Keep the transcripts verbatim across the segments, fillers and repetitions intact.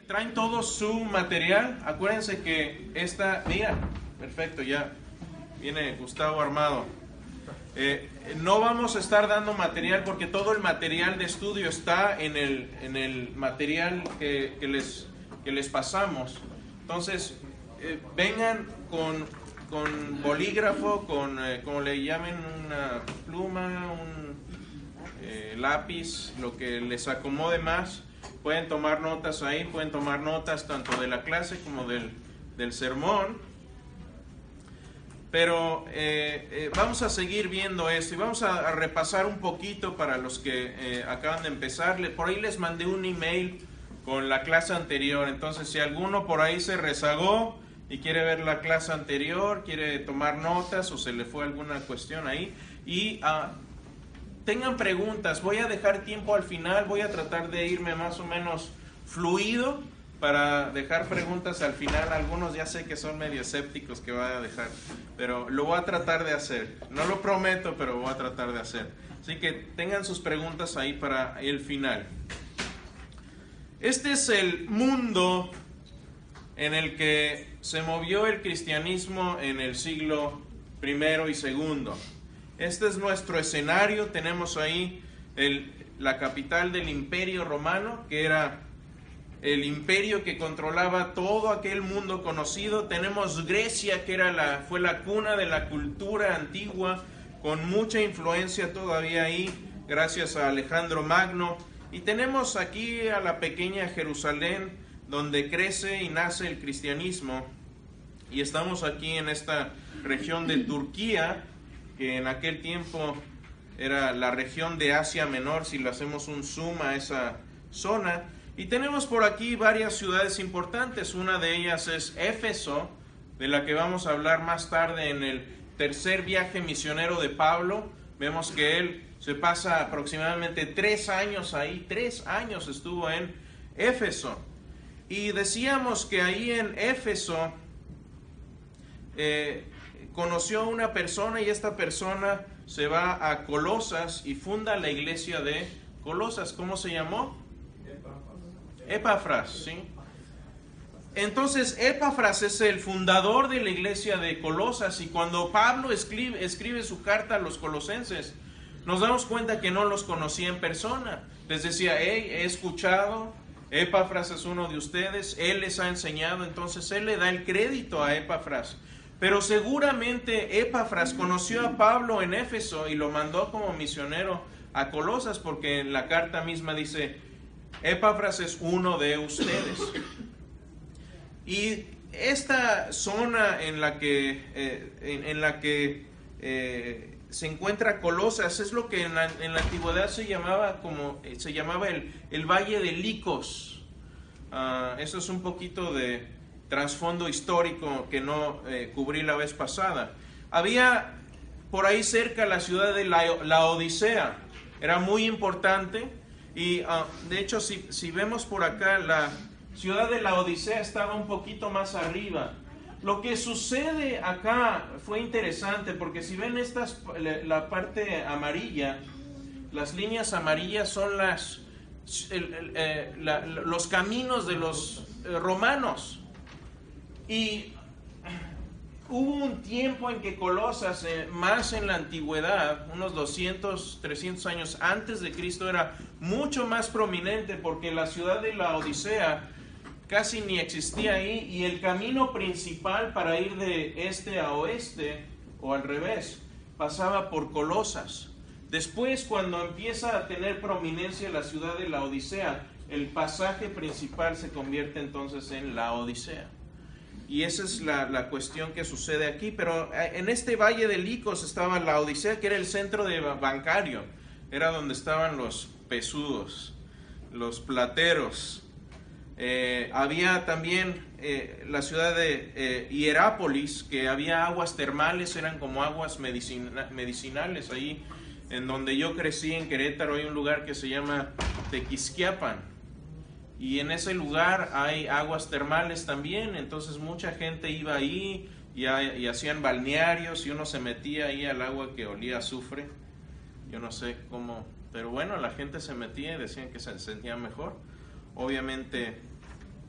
¿Traen todo su material? Acuérdense que esta... Mira, perfecto, ya viene Gustavo armado. Eh, no vamos a estar dando material porque todo el material de estudio está en el, en el material que, que, les, que les pasamos. Entonces, eh, vengan con, con bolígrafo, con, eh, como le llamen, una pluma, un eh, lápiz, lo que les acomode más. Pueden tomar notas ahí, pueden tomar notas tanto de la clase como del, del sermón. Pero eh, eh, vamos a seguir viendo esto y vamos a, a repasar un poquito para los que eh, acaban de empezar. Por ahí les mandé un email con la clase anterior, entonces si alguno por ahí se rezagó y quiere ver la clase anterior, quiere tomar notas o se le fue alguna cuestión ahí y uh, tengan preguntas, voy a dejar tiempo al final, voy a tratar de irme más o menos fluido para dejar preguntas al final. Algunos ya sé que son medio escépticos que voy a dejar, pero lo voy a tratar de hacer. No lo prometo, pero voy a tratar de hacer. Así que tengan sus preguntas ahí para el final. Este es el mundo en el que se movió el cristianismo en el siglo primero y segundo. Este es nuestro escenario. Tenemos ahí el, la capital del Imperio Romano, que era el imperio que controlaba todo aquel mundo conocido. Tenemos Grecia, que era la, fue la cuna de la cultura antigua, con mucha influencia todavía ahí, gracias a Alejandro Magno. Y tenemos aquí a la pequeña Jerusalén, donde crece y nace el cristianismo. Y estamos aquí en esta región de Turquía, que en aquel tiempo era la región de Asia Menor, si le hacemos un zoom a esa zona. Y tenemos por aquí varias ciudades importantes. Una de ellas es Éfeso, de la que vamos a hablar más tarde en el tercer viaje misionero de Pablo. Vemos que él se pasa aproximadamente tres años ahí, tres años estuvo en Éfeso. Y decíamos que ahí en Éfeso eh, conoció a una persona y esta persona se va a Colosas y funda la iglesia de Colosas. ¿Cómo se llamó? Epafras, ¿sí? Entonces, Epafras es el fundador de la iglesia de Colosas y cuando Pablo escribe, escribe su carta a los colosenses, nos damos cuenta que no los conocía en persona. Les decía, hey, he escuchado, Epafras es uno de ustedes, él les ha enseñado, entonces él le da el crédito a Epafras. Pero seguramente Epafras conoció a Pablo en Éfeso y lo mandó como misionero a Colosas, porque en la carta misma dice, Epafras es uno de ustedes. Y esta zona en la que, eh, en, en la que eh, se encuentra Colosas es lo que en la, en la antigüedad se llamaba como se llamaba el, el Valle de Licos. Uh, eso es un poquito de trasfondo histórico que no eh, cubrí la vez pasada. Había por ahí cerca la ciudad de la, Laodicea, era muy importante. Y uh, de hecho, si, si vemos por acá, la ciudad de Laodicea estaba un poquito más arriba. Lo que sucede acá fue interesante, porque si ven estas, la, la parte amarilla, las líneas amarillas son las, el, el, eh, la, los caminos de los eh, romanos. Y hubo un tiempo en que Colosas, eh, más en la antigüedad, unos doscientos, trescientos años antes de Cristo, era mucho más prominente porque la ciudad de la Odisea casi ni existía ahí y el camino principal para ir de este a oeste, o al revés, pasaba por Colosas. Después, cuando empieza a tener prominencia la ciudad de la Odisea, el pasaje principal se convierte entonces en la Odisea. Y esa es la, la cuestión que sucede aquí. Pero en este valle de Licos estaba la Odisea, que era el centro de bancario. Era donde estaban los pesudos, los plateros. Eh, había también eh, la ciudad de eh, Hierápolis, que había aguas termales, eran como aguas medicina, medicinales. Ahí en donde yo crecí, en Querétaro, hay un lugar que se llama Tequisquiapan. Y en ese lugar hay aguas termales también, entonces mucha gente iba ahí y, y hacían balnearios y uno se metía ahí al agua que olía a azufre. Yo no sé cómo, pero bueno, la gente se metía y decían que se sentía mejor. Obviamente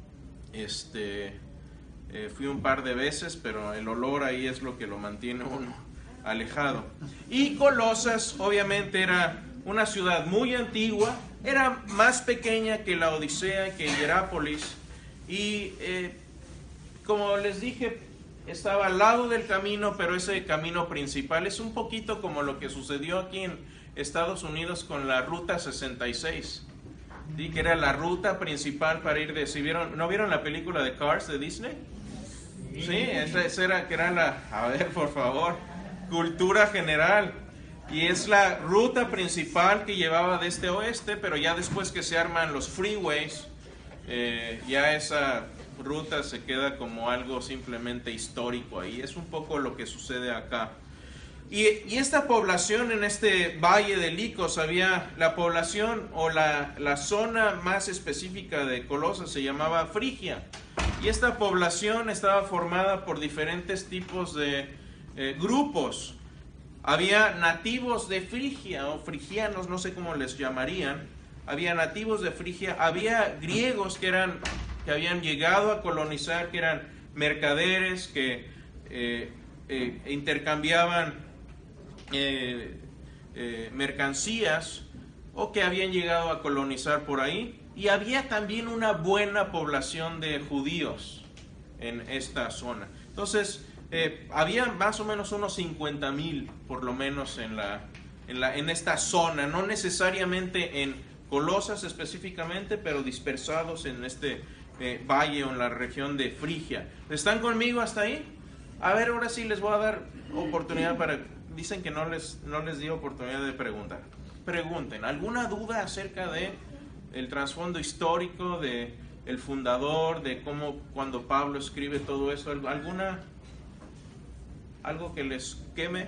Este, eh, fui un par de veces, pero el olor ahí es lo que lo mantiene uno alejado. Y Colosas, obviamente, era una ciudad muy antigua, era más pequeña que la Odisea, que Hierápolis, y eh, como les dije, estaba al lado del camino, pero ese camino principal es un poquito como lo que sucedió aquí en Estados Unidos con la Ruta sesenta y seis, ¿sí? Que era la ruta principal para ir de... ¿sí vieron, ¿no vieron la película de Cars de Disney? Sí, esa, esa era, que era la... A ver, por favor, cultura general. Y es la ruta principal que llevaba de este a oeste, pero ya después que se arman los freeways, eh, ya esa ruta se queda como algo simplemente histórico ahí. Es un poco lo que sucede acá. Y, y esta población en este valle de Licos, había la población o la, la zona más específica de Colosas se llamaba Frigia. Y esta población estaba formada por diferentes tipos de eh, grupos. Había nativos de Frigia o frigianos, no sé cómo les llamarían. Había nativos de Frigia, había griegos que eran que habían llegado a colonizar, que eran mercaderes, que eh, eh, intercambiaban eh, eh, mercancías, o que habían llegado a colonizar por ahí. Y había también una buena población de judíos en esta zona. Entonces, eh, había más o menos unos cincuenta mil, por lo menos, en, la, en, la, en esta zona, no necesariamente en Colosas específicamente, pero dispersados en este eh, valle o en la región de Frigia. ¿Están conmigo hasta ahí? A ver, ahora sí les voy a dar oportunidad para... Dicen que no les, no les di oportunidad de preguntar. Pregunten, ¿alguna duda acerca de el trasfondo histórico de el fundador, de cómo cuando Pablo escribe todo eso? ¿Alguna, algo que les queme?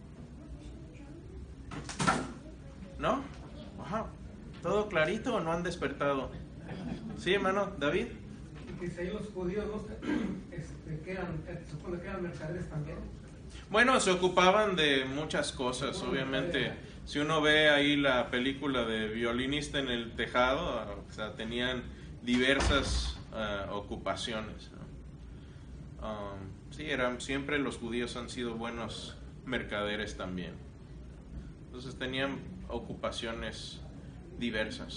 ¿No? Ajá. ¿Todo clarito o no han despertado? Sí, hermano, David. Dice ahí los judíos, ¿no? este, que eran, se supone que eran mercaderes también. Bueno, se ocupaban de muchas cosas, obviamente. Si uno ve ahí la película de Violinista en el Tejado, o sea, tenían diversas uh, ocupaciones, ¿no? Um, sí, eran, siempre los judíos han sido buenos mercaderes también. Entonces tenían ocupaciones diversas.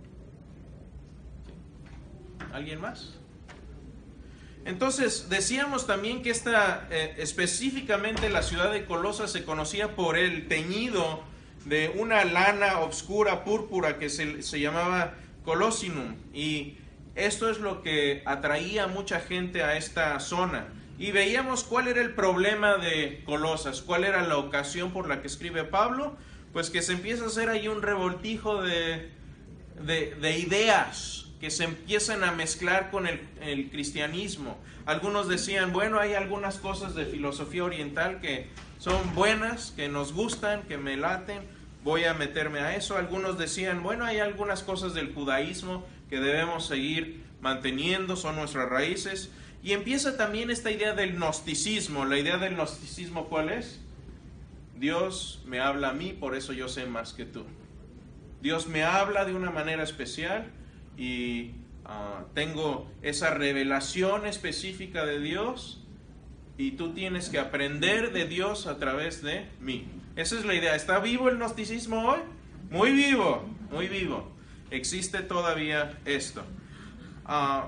¿Sí? ¿Alguien más? Entonces, decíamos también que esta, eh, específicamente la ciudad de Colosas se conocía por el teñido de una lana oscura púrpura que se, se llamaba Colossinum, y esto es lo que atraía a mucha gente a esta zona. Y veíamos cuál era el problema de Colosas, cuál era la ocasión por la que escribe Pablo, pues que se empieza a hacer ahí un revoltijo de, de, de ideas que se empiezan a mezclar con el, el cristianismo. Algunos decían, bueno, hay algunas cosas de filosofía oriental que son buenas, que nos gustan, que me laten, voy a meterme a eso. Algunos decían, bueno, hay algunas cosas del judaísmo que debemos seguir manteniendo, son nuestras raíces. Y empieza también esta idea del gnosticismo. La idea del gnosticismo, ¿cuál es? Dios me habla a mí, por eso yo sé más que tú. Dios me habla de una manera especial y uh, tengo esa revelación específica de Dios, y tú tienes que aprender de Dios a través de mí. Esa es la idea. ¿Está vivo el gnosticismo hoy? Muy vivo, muy vivo. Existe todavía esto. Uh,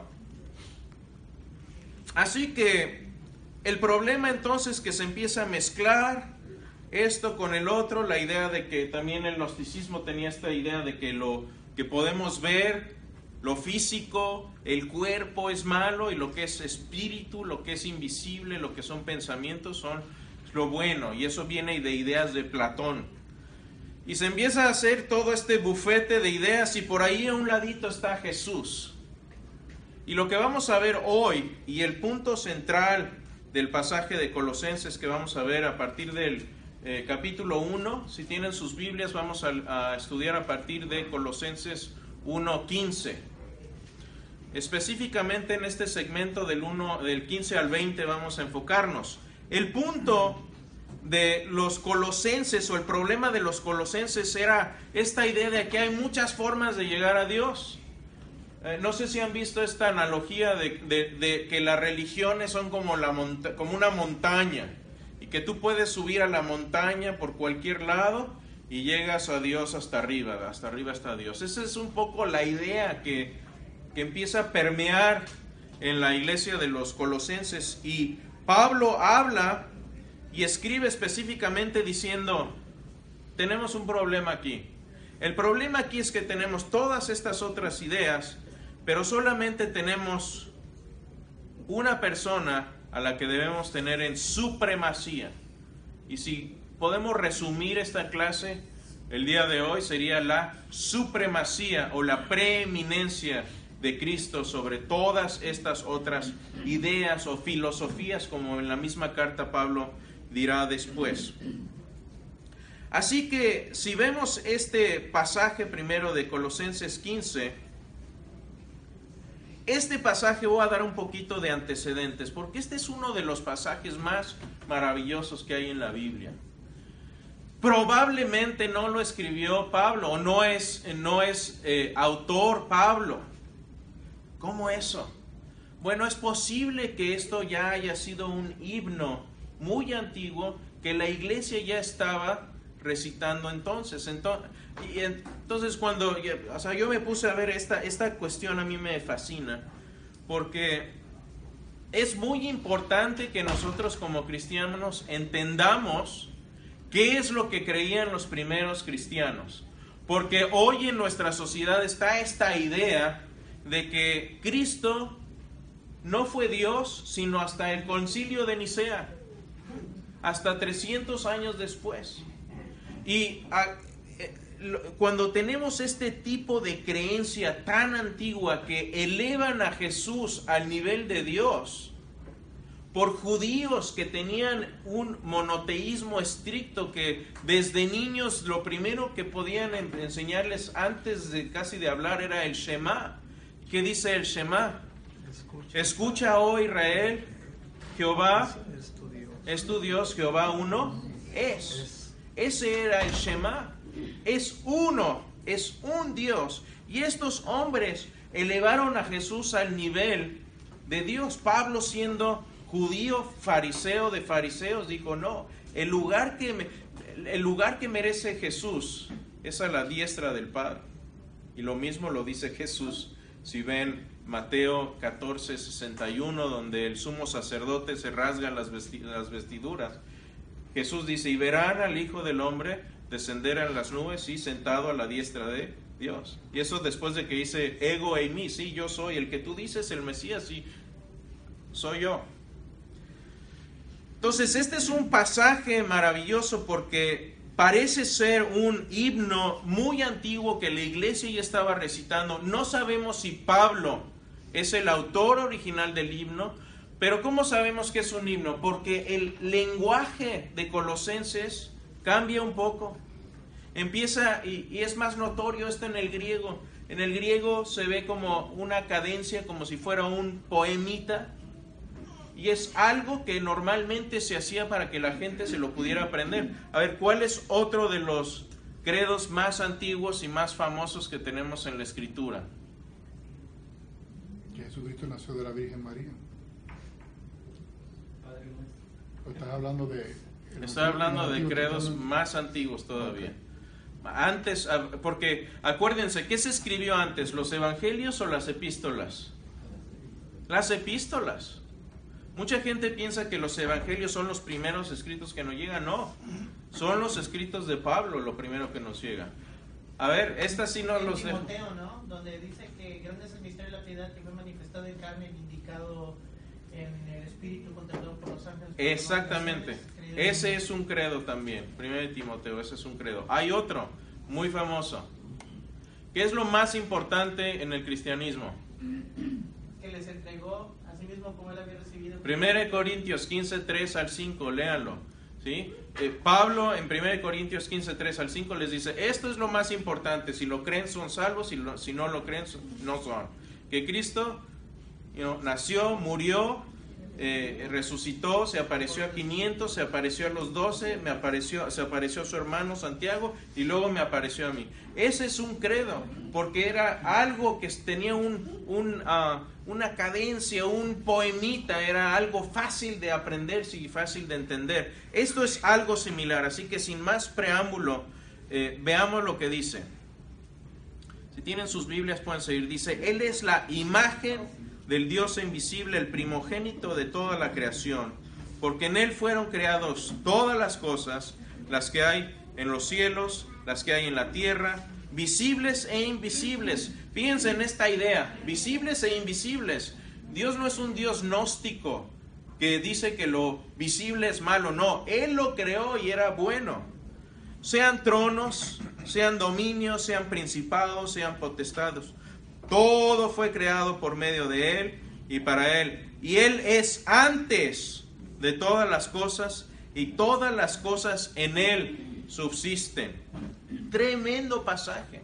así que el problema entonces que se empieza a mezclar esto con el otro, la idea de que también el gnosticismo tenía esta idea de que lo que podemos ver, lo físico, el cuerpo es malo, y lo que es espíritu, lo que es invisible, lo que son pensamientos, son lo bueno. Y eso viene de ideas de Platón. Y se empieza a hacer todo este bufete de ideas, y por ahí a un ladito está Jesús. Y lo que vamos a ver hoy, y el punto central del pasaje de Colosenses que vamos a ver a partir del eh, capítulo uno, si tienen sus Biblias, vamos a, a estudiar a partir de Colosenses uno quince. Específicamente en este segmento del, uno, del quince al veinte vamos a enfocarnos. El punto de los colosenses, o el problema de los colosenses, era esta idea de que hay muchas formas de llegar a Dios. Eh, no sé si han visto esta analogía de, de, de que las religiones son como, la monta- como una montaña, y que tú puedes subir a la montaña por cualquier lado y llegas a Dios hasta arriba, hasta arriba está Dios. Esa es un poco la idea que, que empieza a permear en la iglesia de los colosenses, y Pablo habla y escribe específicamente diciendo, tenemos un problema aquí. El problema aquí es que tenemos todas estas otras ideas, pero solamente tenemos una persona a la que debemos tener en supremacía. Y si podemos resumir esta clase el día de hoy, sería la supremacía o la preeminencia de Cristo sobre todas estas otras ideas o filosofías, como en la misma carta Pablo dirá después. Así que si vemos este pasaje primero de Colosenses quince, este pasaje voy a dar un poquito de antecedentes, porque este es uno de los pasajes más maravillosos que hay en la Biblia. Probablemente no lo escribió Pablo, o no es, no es eh, autor Pablo. ¿Cómo eso? Bueno, es posible que esto ya haya sido un himno muy antiguo que la iglesia ya estaba recitando entonces. Entonces, y entonces cuando, o sea, yo me puse a ver esta, esta cuestión, a mí me fascina, porque es muy importante que nosotros como cristianos entendamos qué es lo que creían los primeros cristianos, porque hoy en nuestra sociedad está esta idea de que Cristo no fue Dios sino hasta el Concilio de Nicea, hasta trescientos años después. Y a, eh, cuando tenemos este tipo de creencia tan antigua que elevan a Jesús al nivel de Dios, por judíos que tenían un monoteísmo estricto, que desde niños lo primero que podían enseñarles antes de casi de hablar era el Shema. ¿Qué dice el Shema? Escucha, Escucha oh Israel, Jehová es tu Dios, es tu Dios, Jehová uno es. Ese era el Shema. Es uno, es un Dios. Y estos hombres elevaron a Jesús al nivel de Dios. Pablo, siendo judío, fariseo de fariseos, dijo, no, el lugar que, me, el lugar que merece Jesús es a la diestra del Padre. Y lo mismo lo dice Jesús. Si ven Mateo catorce, sesenta y uno, donde el sumo sacerdote se rasga las vestiduras, Jesús dice, y verán al Hijo del Hombre descender en las nubes y sentado a la diestra de Dios. Y eso después de que dice, ego eimi, sí, yo soy, el que tú dices, el Mesías, sí, soy yo. Entonces este es un pasaje maravilloso porque parece ser un himno muy antiguo que la iglesia ya estaba recitando. No sabemos si Pablo es el autor original del himno, pero ¿cómo sabemos que es un himno? Porque el lenguaje de Colosenses cambia un poco. Empieza, y, y es más notorio esto en el griego. En el griego se ve como una cadencia, como si fuera un poemita. Y es algo que normalmente se hacía para que la gente se lo pudiera aprender. A ver, ¿cuál es otro de los credos más antiguos y más famosos que tenemos en la Escritura? Que Jesucristo nació de la Virgen María. ¿O estás hablando de...? Estoy hablando de credos más antiguos todavía. Okay. Antes, porque acuérdense, ¿qué se escribió antes? ¿Los evangelios o las epístolas? Las epístolas. Mucha gente piensa que los evangelios son los primeros escritos que nos llegan. No, son los escritos de Pablo lo primero que nos llega. A ver, esta sí no los... Timoteo, ¿no? Donde dice que grande es el misterio de la piedad que fue manifestado en carne, indicado en el Espíritu, contemplado por los ángeles. Exactamente. Ese es un credo también. Primero de Timoteo, ese es un credo. Hay otro muy famoso. ¿Qué es lo más importante en el cristianismo? Que les entregó a sí mismo como él había recibido. Primero de Corintios quince, tres al cinco, léanlo. ¿Sí? Eh, Pablo en primero de Corintios quince, tres al cinco les dice, esto es lo más importante, si lo creen son salvos, si, lo, si no lo creen no son. Que Cristo you know, nació, murió eh, resucitó, se apareció a quinientos, se apareció a los doce, me apareció, se apareció a su hermano Santiago y luego me apareció a mí. Ese es un credo, porque era algo que tenía un, un, uh, una cadencia, un poemita, era algo fácil de aprender y fácil de entender. Esto es algo similar, así que sin más preámbulo, eh, veamos lo que dice. Si tienen sus Biblias pueden seguir. Dice, Él es la imagen del Dios invisible, el primogénito de toda la creación, porque en Él fueron creados todas las cosas, las que hay en los cielos, las que hay en la tierra, visibles e invisibles. Fíjense en esta idea, visibles e invisibles. Dios no es un Dios gnóstico que dice que lo visible es malo, no, Él lo creó y era bueno. Sean tronos, sean dominios, sean principados, sean potestados. Todo fue creado por medio de Él y para Él. Y Él es antes de todas las cosas y todas las cosas en Él subsisten. Tremendo pasaje.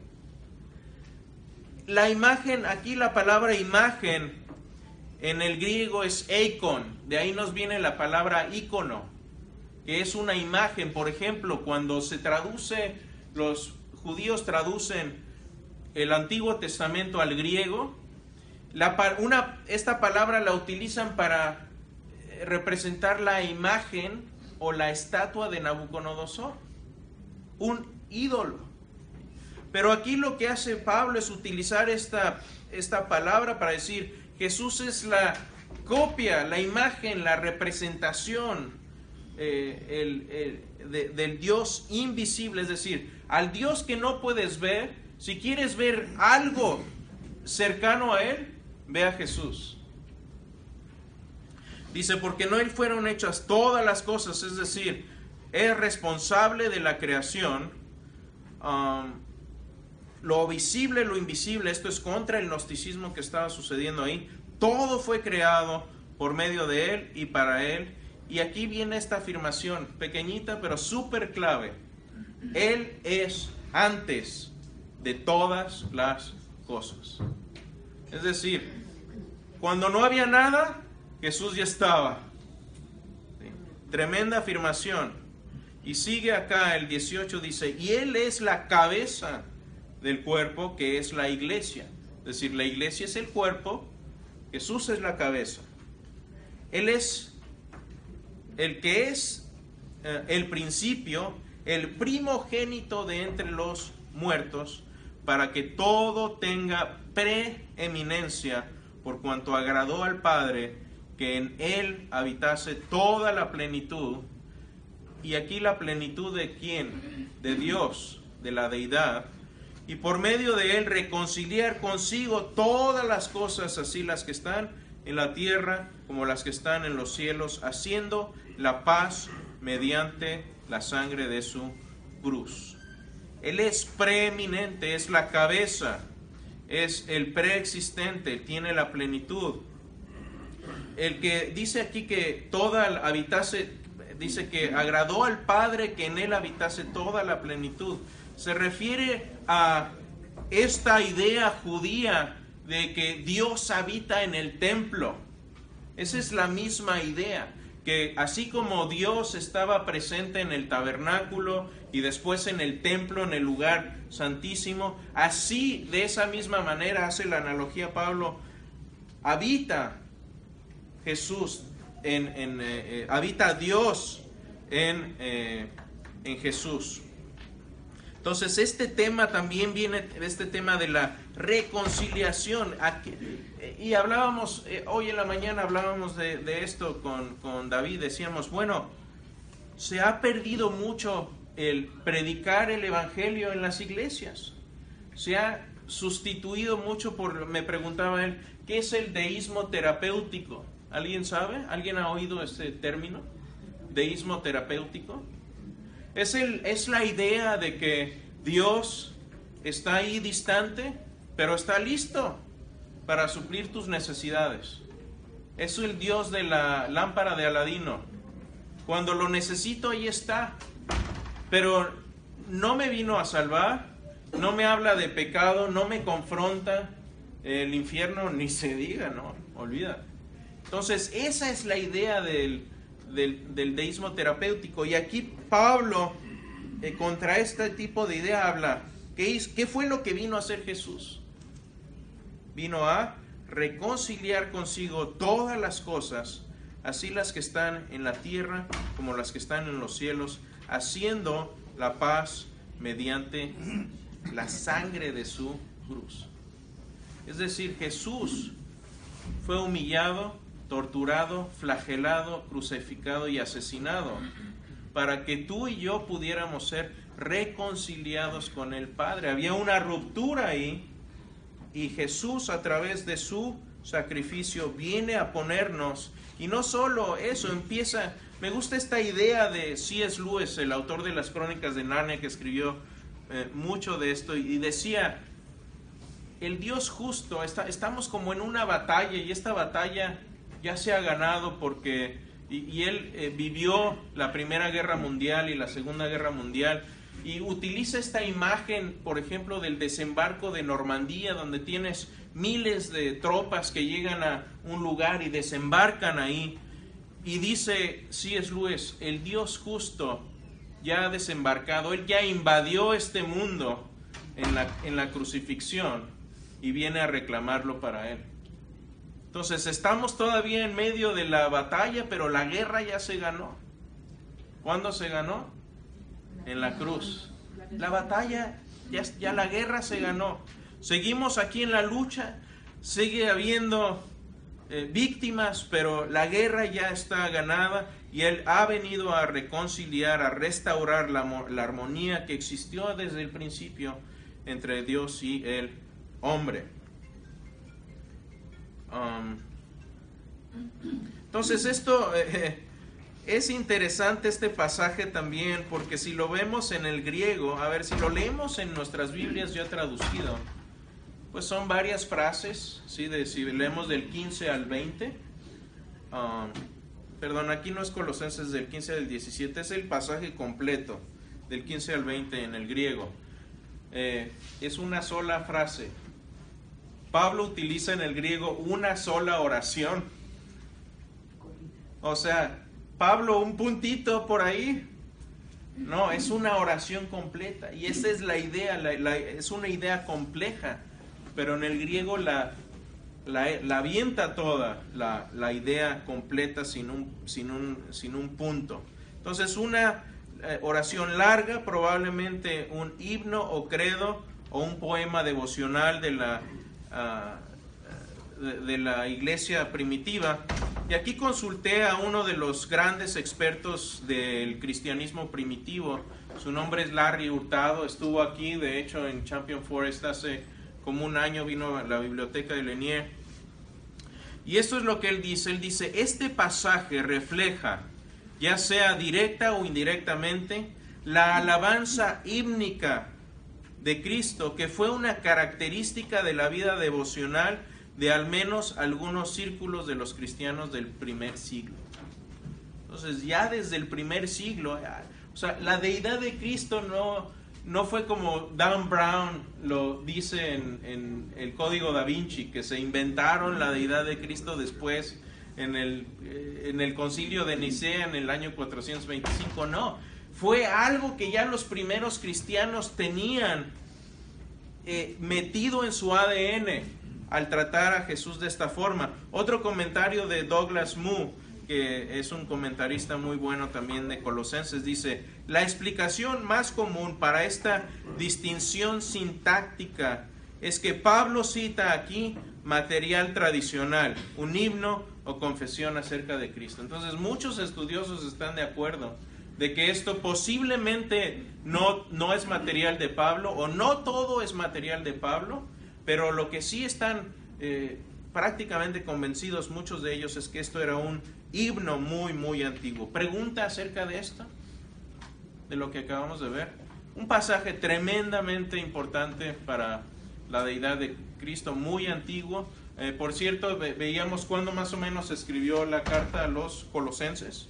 La imagen, aquí la palabra imagen en el griego es eikon. De ahí nos viene la palabra ícono, que es una imagen. Por ejemplo, cuando se traduce, los judíos traducen el Antiguo Testamento al griego, la, una, esta palabra la utilizan para representar la imagen o la estatua de Nabucodonosor, un ídolo. Pero aquí lo que hace Pablo es utilizar esta, esta palabra para decir, Jesús es la copia, la imagen, la representación eh, el, el, de, del Dios invisible, es decir, al Dios que no puedes ver. Si quieres ver algo cercano a Él, ve a Jesús. Dice, porque no Él fueron hechas todas las cosas, es decir, es responsable de la creación. Um, lo visible, lo invisible, esto es contra el gnosticismo que estaba sucediendo ahí. Todo fue creado por medio de Él y para Él. Y aquí viene esta afirmación, pequeñita pero súper clave. Él es antes de todas las cosas. Es decir, cuando no había nada, Jesús ya estaba. ¿Sí? Tremenda afirmación. Y sigue acá el dieciocho, dice, y Él es la cabeza del cuerpo, que es la iglesia. Es decir, la iglesia es el cuerpo, Jesús es la cabeza. Él es el que es eh, el principio, el primogénito de entre los muertos, para que todo tenga preeminencia, por cuanto agradó al Padre que en Él habitase toda la plenitud. Y aquí la plenitud de quién? De Dios, de la deidad. Y por medio de Él reconciliar consigo todas las cosas, así las que están en la tierra como las que están en los cielos, haciendo la paz mediante la sangre de su cruz. Él es preeminente, es la cabeza, es el preexistente, tiene la plenitud. El que dice aquí que toda habitase, dice que agradó al Padre que en Él habitase toda la plenitud. Se refiere a esta idea judía de que Dios habita en el templo. Esa es la misma idea, que así como Dios estaba presente en el tabernáculo y después en el templo, en el lugar santísimo, así de esa misma manera hace la analogía Pablo, habita Jesús, en, en, eh, habita Dios en, eh, en Jesús. Entonces este tema también viene, este tema de la reconciliación. Aquí, y hablábamos, eh, hoy en la mañana hablábamos de, de esto con, con David, decíamos, bueno, se ha perdido mucho el predicar el evangelio en las iglesias. Se ha sustituido mucho por, me preguntaba él, ¿qué es el deísmo terapéutico? ¿Alguien sabe? ¿Alguien ha oído este término? Deísmo terapéutico. Es, el, es la idea de que Dios está ahí distante, pero está listo para suplir tus necesidades. Es el Dios de la lámpara de Aladino. Cuando lo necesito, ahí está. Pero no me vino a salvar, no me habla de pecado, no me confronta. El infierno ni se diga, no, olvídate. Entonces, esa es la idea del, del, del deísmo terapéutico. Y aquí Pablo, eh, contra este tipo de idea, habla, ¿qué, es, ¿qué fue lo que vino a hacer Jesús? Vino a reconciliar consigo todas las cosas, así las que están en la tierra como las que están en los cielos, haciendo la paz mediante la sangre de su cruz. Es decir, Jesús fue humillado, torturado, flagelado, crucificado y asesinado para que tú y yo pudiéramos ser reconciliados con el Padre. Había una ruptura ahí y Jesús, a través de su sacrificio, viene a ponernos. Y no solo eso, empieza... Me gusta esta idea de C S Lewis, el autor de las Crónicas de Narnia, que escribió eh, mucho de esto, y decía, el Dios justo, está, estamos como en una batalla, y esta batalla ya se ha ganado porque, y, y él eh, vivió la Primera Guerra Mundial y la Segunda Guerra Mundial, y utiliza esta imagen, por ejemplo, del desembarco de Normandía, donde tienes miles de tropas que llegan a un lugar y desembarcan ahí, y dice C S Lewis, el Dios justo ya ha desembarcado, Él ya invadió este mundo en la, en la crucifixión y viene a reclamarlo para Él. Entonces estamos todavía en medio de la batalla, pero la guerra ya se ganó. ¿Cuándo se ganó? En la cruz. La batalla, ya, ya la guerra se ganó. Seguimos aquí en la lucha, sigue habiendo eh, víctimas, pero la guerra ya está ganada y Él ha venido a reconciliar, a restaurar la, la armonía que existió desde el principio entre Dios y el hombre. Um, entonces esto eh, es interesante, este pasaje también, porque si lo vemos en el griego, a ver, si lo leemos en nuestras Biblias ya traducido, pues son varias frases, ¿sí? De, si leemos del quince al veinte, um, perdón, aquí no es Colosenses del quince al diecisiete, es el pasaje completo, del quince al veinte en el griego. Eh, es una sola frase. Pablo utiliza en el griego una sola oración. O sea, Pablo, un puntito por ahí. No, es una oración completa. Y esa es la idea, la, la, es una idea compleja. Pero en el griego la, la, la avienta toda la, la idea completa sin un, sin, un, sin un punto. Entonces, una eh, oración larga, probablemente un himno o credo o un poema devocional de la... Uh, de, de la iglesia primitiva. Y aquí consulté a uno de los grandes expertos del cristianismo primitivo. Su nombre es Larry Hurtado. Estuvo aquí, de hecho, en Champion Forest hace como un año, vino a la biblioteca de Lanier. Y esto es lo que él dice. Él dice, este pasaje refleja, ya sea directa o indirectamente, la alabanza hímnica de Cristo, que fue una característica de la vida devocional de al menos algunos círculos de los cristianos del primer siglo. Entonces, ya desde el primer siglo, o sea, la deidad de Cristo no, no fue como Dan Brown lo dice en, en el Código Da Vinci, que se inventaron la deidad de Cristo después en el, en el concilio de Nicea en el año cuatrocientos veinticinco. No, fue algo que ya los primeros cristianos tenían eh, metido en su A D N al tratar a Jesús de esta forma. Otro comentario de Douglas Moo, que es un comentarista muy bueno también de Colosenses, dice, la explicación más común para esta distinción sintáctica es que Pablo cita aquí material tradicional, un himno o confesión acerca de Cristo. Entonces muchos estudiosos están de acuerdo de que esto posiblemente no, no es material de Pablo, o no todo es material de Pablo, pero lo que sí están eh, prácticamente convencidos muchos de ellos es que esto era un himno muy, muy antiguo. ¿Pregunta acerca de esto? De lo que acabamos de ver. Un pasaje tremendamente importante para la deidad de Cristo, muy antiguo. Eh, por cierto, ve, veíamos cuándo más o menos escribió la carta a los Colosenses.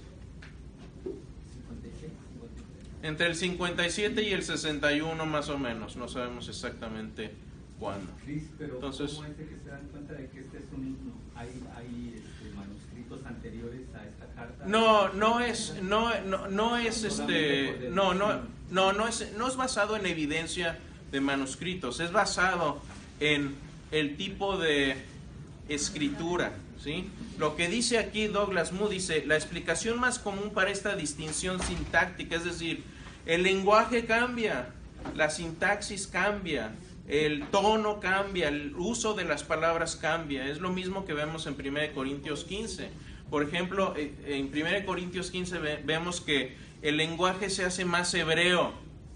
Entre el cincuenta y siete y el sesenta y uno más o menos, no sabemos exactamente cuándo. Chris, pero entonces, ¿cómo es de que se dan cuenta de que este es un himno? ¿Hay, hay este, manuscritos versículos anteriores a esta carta. No, no es, no, no, no es este, no, no, no, no es, no es basado en evidencia de manuscritos, es basado en el tipo de escritura, ¿sí? Lo que dice aquí Douglas Moo dice, la explicación más común para esta distinción sintáctica, es decir, el lenguaje cambia, la sintaxis cambia, el tono cambia, el uso de las palabras cambia. Es lo mismo que vemos en primera de Corintios quince. Por ejemplo, en primera de Corintios quince vemos que el lenguaje se hace más hebreo,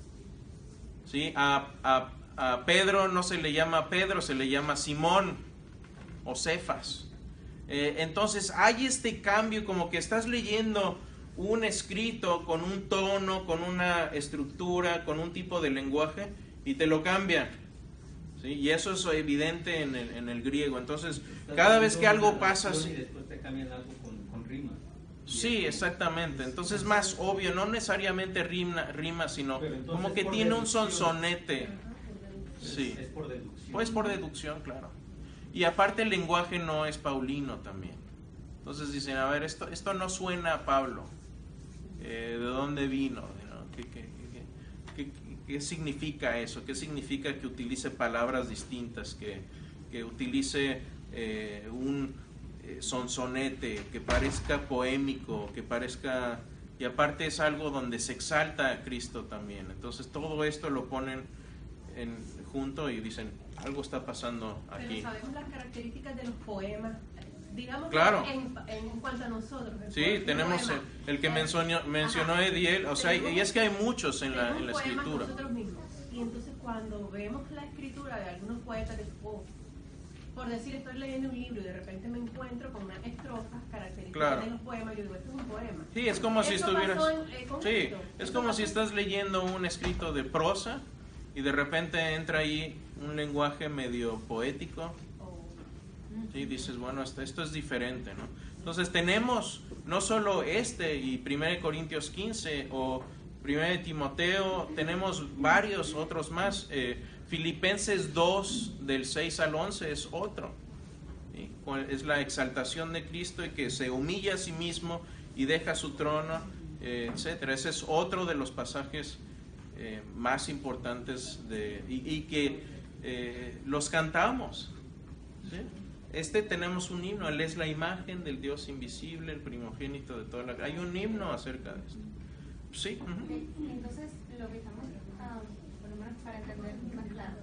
¿sí? A, a, a Pedro no se le llama Pedro, se le llama Simón o Cefas. Eh, entonces hay este cambio, como que estás leyendo un escrito con un tono, con una estructura, con un tipo de lenguaje y te lo cambia. ¿Sí? Y eso es evidente en el, en el griego. Entonces, cada vez que algo pasa... Y después te cambian algo con, con rimas. Sí, exactamente. Entonces es más obvio, no necesariamente rima, rima sino como que tiene un sonsonete. Sí. Es por deducción. Pues por deducción, claro. Y aparte el lenguaje no es paulino también. Entonces dicen, a ver, esto, esto no suena a Pablo. Eh, ¿De dónde vino? ¿No? ¿Qué, qué, qué, qué, qué significa eso? ¿Qué significa que utilice palabras distintas? Que, que utilice eh, un eh, sonsonete, que parezca poémico, que parezca... Y aparte es algo donde se exalta a Cristo también. Entonces todo esto lo ponen en, junto y dicen, algo está pasando aquí. Pero sabemos las características de los poemas, digamos, claro. en, en cuanto a nosotros. Sí, tenemos el, el que mencionó, mencionó Ediel, o sea, tenemos, y es que hay muchos en la, en la escritura. Nosotros mismos. Y entonces cuando vemos la escritura de algunos poetas, que, oh, por decir, estoy leyendo un libro y de repente me encuentro con unas estrofas características claro. de los poemas, yo digo, esto es un poema. Sí, es como si estuvieras... En, eh, sí, esto. es como si estás leyendo un escrito de prosa y de repente entra ahí un lenguaje medio poético. Sí, dices, bueno, esto, esto es diferente, ¿no? Entonces tenemos no solo este y primera de Corintios quince o primera de Timoteo, tenemos varios otros más. Eh, Filipenses dos, del seis al once, es otro. ¿Sí? Es la exaltación de Cristo y que se humilla a sí mismo y deja su trono, eh, etcétera. Ese es otro de los pasajes eh, más importantes de, y, y que eh, los cantamos. ¿Sí? Este tenemos un himno, él es la imagen del Dios invisible, el primogénito de toda la... Hay un himno acerca de esto. Sí. Uh-huh. Entonces, lo que estamos, uh, por lo menos para entender más claro,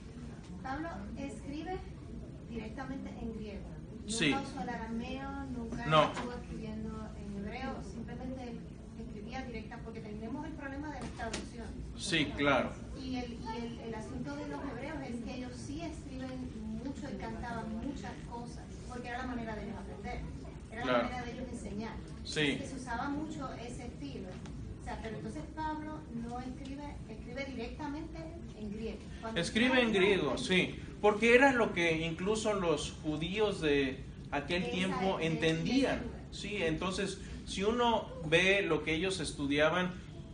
Pablo escribe directamente en griego. Nunca sí. usó el arameo, nunca no. estuvo escribiendo en hebreo, simplemente escribía directa, porque tenemos el problema de la traducción. Sí, claro. Y, el, y el, el asunto de los hebreos es que ellos sí escriben mucho y cantaban muchas cosas, porque era la manera de ellos aprender, era claro. la manera de ellos enseñar. Sí. Así que se usaba mucho ese estilo. O sea, pero entonces Pablo no escribe, escribe directamente en griego. Cuando escribe en griego, sí, porque era lo que incluso los judíos de aquel Esa tiempo es, entendían. es, Sí, entonces, si uno ve lo que ellos estudiaban,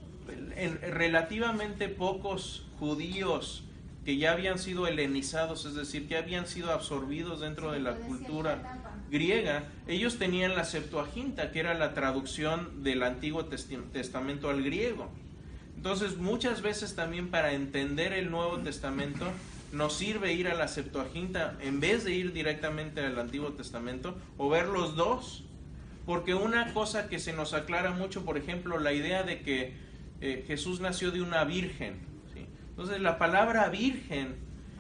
en, relativamente pocos judíos que ya habían sido helenizados, es decir, que habían sido absorbidos dentro de la cultura griega, ellos tenían la Septuaginta, que era la traducción del Antiguo Testamento al griego. Entonces, muchas veces también para entender el Nuevo Testamento nos sirve ir a la Septuaginta en vez de ir directamente al Antiguo Testamento, o ver los dos, porque una cosa que se nos aclara mucho, por ejemplo, la idea de que eh, Jesús nació de una virgen, ¿sí? Entonces, la palabra virgen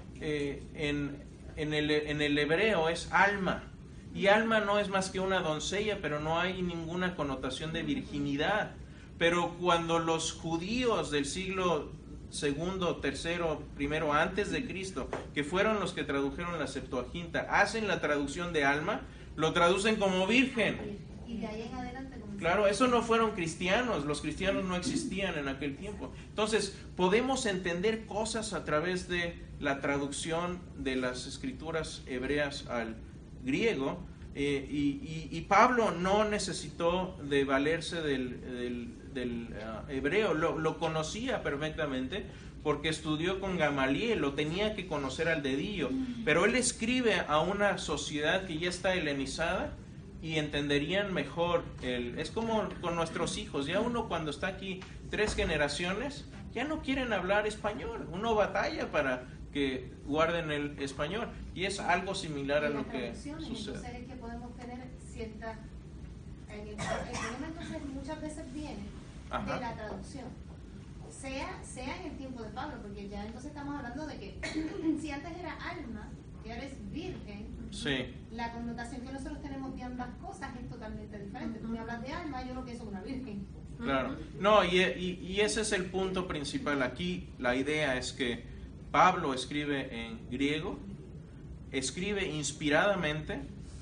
eh, en, en, el, en el hebreo es alma. Y alma no es más que una doncella, pero no hay ninguna connotación de virginidad. Pero cuando los judíos del siglo segundo, tercero, primero, antes de Cristo, que fueron los que tradujeron la Septuaginta, hacen la traducción de alma, lo traducen como virgen. Y de ahí en adelante... Claro, eso no fueron cristianos, los cristianos no existían en aquel tiempo. Entonces, podemos entender cosas a través de la traducción de las escrituras hebreas al griego, eh, y, y, y Pablo no necesitó de valerse del, del, del uh, hebreo, lo, lo conocía perfectamente porque estudió con Gamaliel, lo tenía que conocer al dedillo, pero él escribe a una sociedad que ya está helenizada y entenderían mejor. El, es como con nuestros hijos, ya uno cuando está aquí tres generaciones, ya no quieren hablar español, uno batalla para que guarden el español, y es algo similar a lo que sucede. Entonces es que podemos tener cierta, el, el problema entonces muchas veces viene Ajá. de la traducción, sea, sea en el tiempo de Pablo, porque ya entonces estamos hablando de que si antes era alma y ahora es virgen, Sí. la connotación que nosotros tenemos de ambas cosas es totalmente diferente. Tú me hablas de alma, yo no pienso en una virgen. Claro, no, y, y, y ese es el punto principal. Aquí la idea es que Pablo escribe en griego, escribe inspiradamente.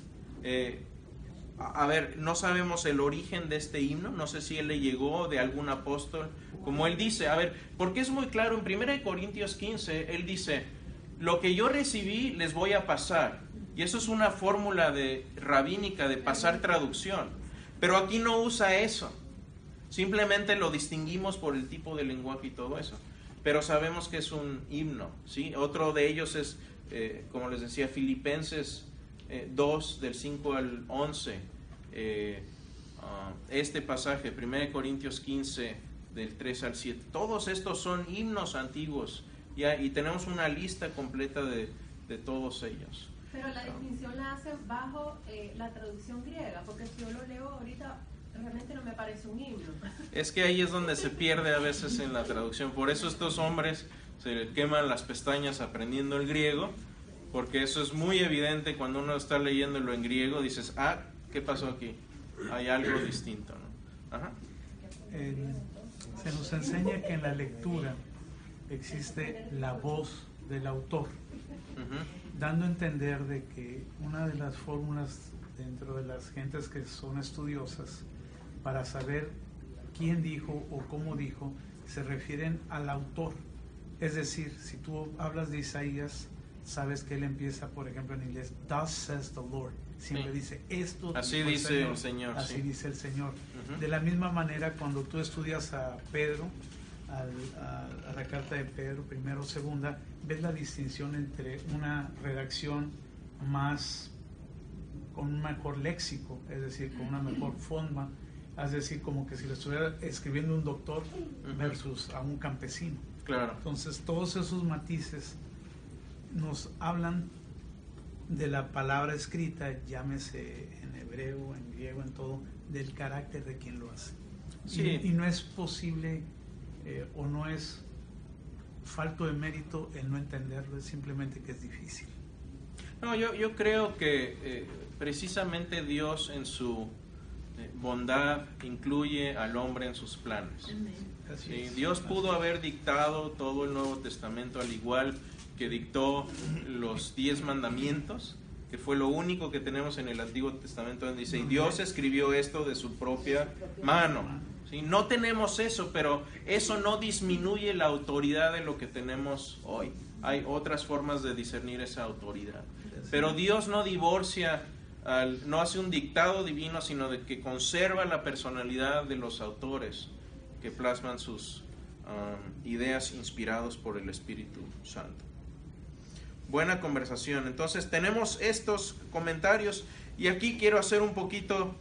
Eh, a, a ver, no sabemos el origen de este himno, no sé si él le llegó de algún apóstol, como él dice, a ver, porque es muy claro, en primera de Corintios quince, él dice, lo que yo recibí les voy a pasar, y eso es una fórmula de rabínica de pasar traducción, pero aquí no usa eso. Simplemente lo distinguimos por el tipo de lenguaje y todo eso. Pero sabemos que es un himno, ¿sí? Otro de ellos es, eh, como les decía, Filipenses eh, dos, del cinco al once. Eh, uh, este pasaje, primera de Corintios quince, del tres al siete. Todos estos son himnos antiguos, ¿ya? Y tenemos una lista completa de, de todos ellos. Pero la distinción la hacen bajo eh, la traducción griega, porque si yo lo leo ahorita, realmente no me parece un himno. Es que ahí es donde se pierde a veces en la traducción. Por eso estos hombres se les queman las pestañas aprendiendo el griego, porque eso es muy evidente cuando uno está leyéndolo en griego. Dices, ah, ¿qué pasó aquí? Hay algo distinto, ¿no? Ajá. Eh, se nos enseña que en la lectura existe la voz del autor, Uh-huh. dando a entender de que una de las fórmulas dentro de las gentes que son estudiosas para saber quién dijo o cómo dijo, se refieren al autor. Es decir, si tú hablas de Isaías, sabes que él empieza, por ejemplo, en inglés, Thus says the Lord. Siempre Sí. dice, esto Así dijo dice Señor. el Señor, Así sí. dice el Señor. Ujú. De la misma manera, cuando tú estudias a Pedro, al, a, a la carta de Pedro, primero o segunda, ves la distinción entre una redacción más, con un mejor léxico, es decir, con una mejor forma, es decir, como que si lo estuviera escribiendo un doctor versus a un campesino. Claro. Entonces, todos esos matices nos hablan de la palabra escrita, llámese en hebreo, en griego, en todo, del carácter de quien lo hace. Sí. Y, y no es posible eh, o no es falto de mérito el no entenderlo, es simplemente que es difícil. No, yo, yo creo que eh, precisamente Dios en su eh, bondad incluye al hombre en sus planes. Así Sí, es. Dios pudo haber dictado todo el Nuevo Testamento al igual que dictó los diez mandamientos, que fue lo único que tenemos en el Antiguo Testamento, donde dice, y Dios escribió esto de su propia mano. ¿Sí? No tenemos eso, pero eso no disminuye la autoridad de lo que tenemos hoy. Hay otras formas de discernir esa autoridad. Pero Dios no divorcia, al, no hace un dictado divino, sino de que conserva la personalidad de los autores que plasman sus um, ideas inspirados por el Espíritu Santo. Buena conversación. Entonces tenemos estos comentarios y aquí quiero hacer un poquito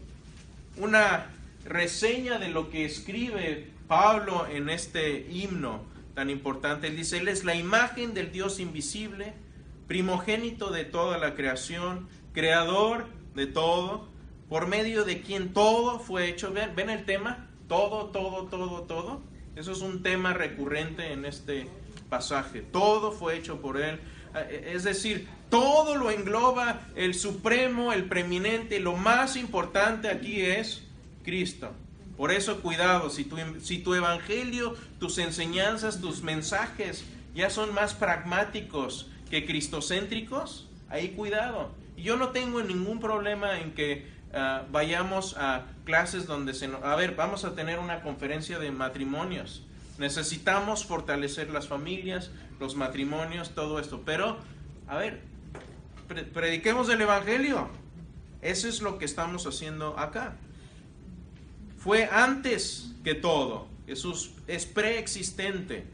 una reseña de lo que escribe Pablo en este himno tan importante. Él dice, Él es la imagen del Dios invisible, primogénito de toda la creación, creador de todo, por medio de quien todo fue hecho. ¿Ven, ¿ven el tema? Todo, todo, todo, todo. Eso es un tema recurrente en este pasaje. Todo fue hecho por Él. Es decir, todo lo engloba el supremo, el preeminente, lo más importante aquí es Cristo. Por eso cuidado, si tu, si tu evangelio, tus enseñanzas, tus mensajes ya son más pragmáticos que cristocéntricos, ahí cuidado. Y yo no tengo ningún problema en que uh, vayamos a clases donde se... A ver, vamos a tener una conferencia de matrimonios. Necesitamos fortalecer las familias, los matrimonios, todo esto. Pero, a ver, pre- prediquemos el evangelio. Eso es lo que estamos haciendo acá. Fue antes que todo. Jesús es preexistente.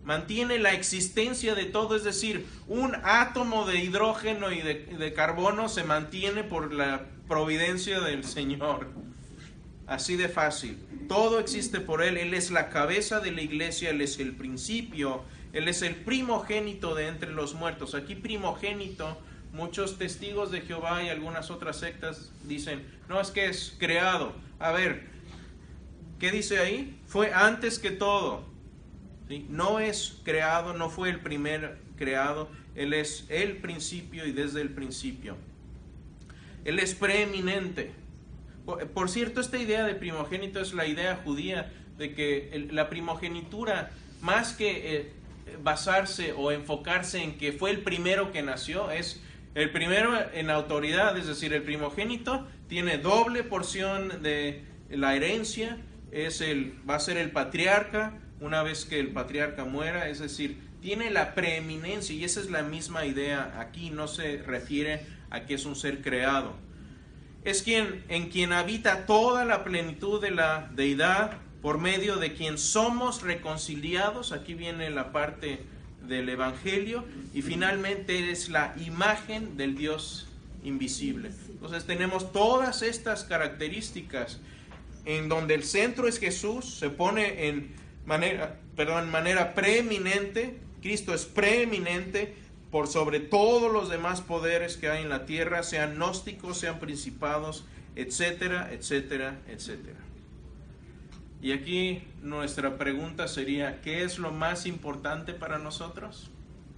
mantiene la existencia de todo, es decir, un átomo de hidrógeno y de, de carbono se mantiene por la providencia del Señor. Así de fácil. Todo existe por Él. Él es la cabeza de la iglesia, Él es el principio, Él es el primogénito de entre los muertos. Aquí primogénito, muchos testigos de Jehová y algunas otras sectas dicen, no, es que es creado. A ver, ¿qué dice ahí? Fue antes que todo. ¿Sí? No es creado, no fue el primer creado, Él es el principio y desde el principio. Él es preeminente. Por, por cierto, esta idea de primogénito es la idea judía de que el, la primogenitura, más que eh, basarse o enfocarse en que fue el primero que nació, es el primero en autoridad, es decir, el primogénito tiene doble porción de la herencia, es el, va a ser el patriarca una vez que el patriarca muera, es decir, tiene la preeminencia, y esa es la misma idea aquí, no se refiere a que es un ser creado. Es quien, en quien habita toda la plenitud de la deidad, por medio de quien somos reconciliados. Aquí viene la parte del Evangelio, y finalmente es la imagen del Dios invisible. Entonces tenemos todas estas características en donde el centro es Jesús, se pone en manera, perdón, en manera preeminente. Cristo es preeminente por sobre todos los demás poderes que hay en la tierra, sean gnósticos, sean principados, etcétera, etcétera, etcétera. Y aquí nuestra pregunta sería, ¿qué es lo más importante para nosotros?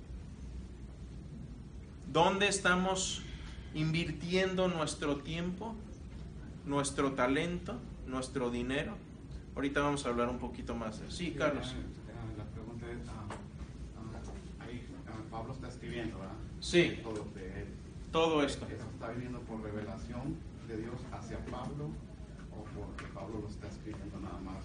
¿Dónde estamos invirtiendo nuestro tiempo, nuestro talento, nuestro dinero? Ahorita vamos a hablar un poquito más de eso. Sí, Carlos. La pregunta es, ah, ah, ahí ah, Pablo está escribiendo, ¿verdad? Sí. Todo, de él. Todo esto. ¿Eso está viniendo por revelación de Dios hacia Pablo o porque Pablo lo está escribiendo nada más?